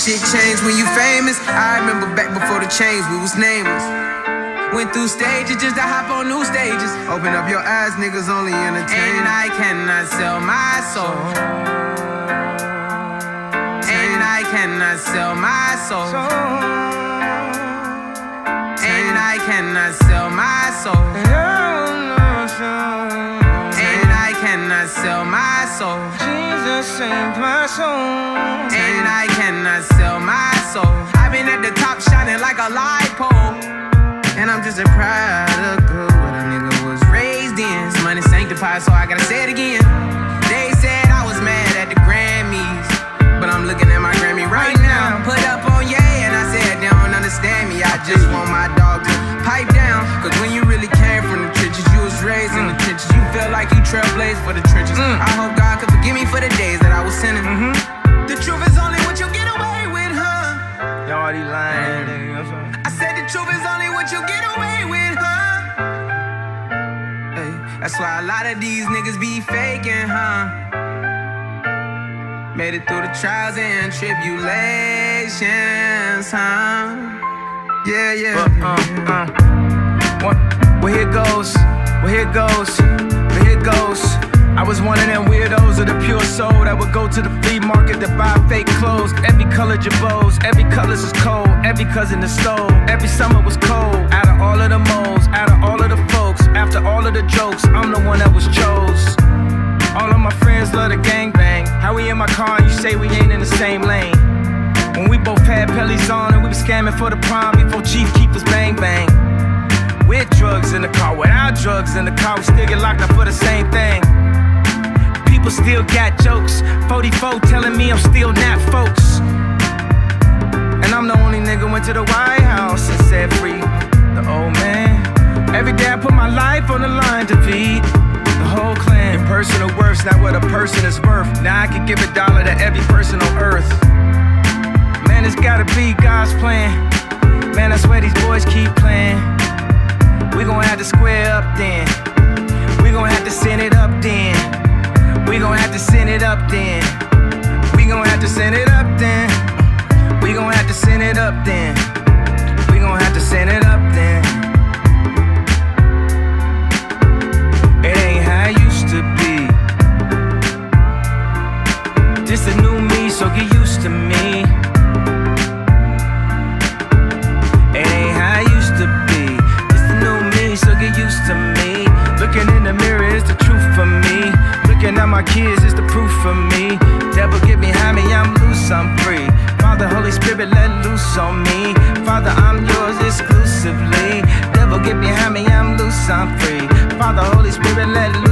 shit changed when you famous. I remember back before the change, we was nameless. Went through stages just to hop on new stages. Open up your eyes, niggas only entertain. And I cannot sell my soul. And I cannot sell my soul. And I cannot sell my soul. And I cannot sell my soul. Jesus saved my soul. And I cannot sell my soul. I've been at the top shining like a light pole. And I'm just a product of what a nigga was raised in. This money sanctified, so I gotta say it again. They said I was mad at the Grammys, but I'm looking at my Grammy right now. Put up on Ye, and I said they don't understand me. I just want my dog to pipe down. Cause when you really came from the trenches, you was raised in the trenches. You feel like you trailblazed for the trenches. I hope God could forgive me for the days that I was sinning. The truth is only what you get away with, huh? Y'all already lying, nigga. I said the truth is only what you get away with, huh? Hey, that's why a lot of these niggas be faking, huh? Made it through the trials and tribulations, huh? Yeah, yeah. Well, here goes. Well, here goes. Well, here goes. I was one of them weirdos of the pure soul that would go to the flea market to buy fake clothes. Every color Jabos, every color's is cold. Every cousin is stole, every summer was cold. Out of all of the moles, out of all of the folks, after all of the jokes, I'm the one that was chose. All of my friends love the gangbang. How we in my car and you say we ain't in the same lane? When we both had pellies on and we was scamming for the prime before Chief Keef was bang bang. With drugs in the car, without drugs in the car, we still get locked up for the same thing. People still got jokes. 44 telling me I'm still not folks. And I'm the only nigga went to the White House and said free the old man. Every day I put my life on the line to feed the whole clan. Your personal worth's not what a person is worth. Now I can give $1 to every person on earth. Man, it's gotta be God's plan. Man, I swear these boys keep playing. We gon' have to square up then. We gon' have to send it up then. We gon' have to send it up then. We gon' have to send it up then. We gon' have to send it up then. We gon' have to send it up then. It ain't how it used to be. This a new me, so get used to me. It ain't how it used to be. This the new me, so get used to me. Looking in the mirror is the truth for me. Looking at my kids is the proof for me. Devil get behind me, I'm loose, I'm free. Father, Holy Spirit, let loose on me. Father, I'm yours exclusively. Devil get behind me, I'm loose, I'm free. Father, Holy Spirit, let loose.